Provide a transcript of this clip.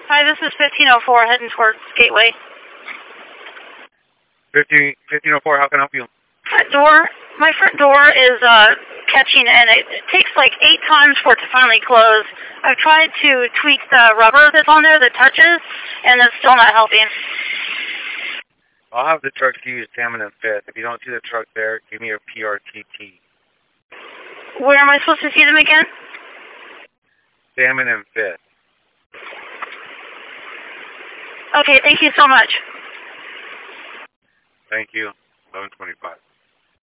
Hi, this is 1504 heading towards Gateway. 1504, how can I help you? My front door is catching, and it takes like 8 times for it to finally close. I've tried to tweak the rubber that's on there that touches, and it's still not helping. I'll have the truck give you Salmon and Fifth. If you don't see the truck there, give me your PRTT. Where am I supposed to see them again? Salmon and Fifth. Okay, thank you so much. Thank you. 1125.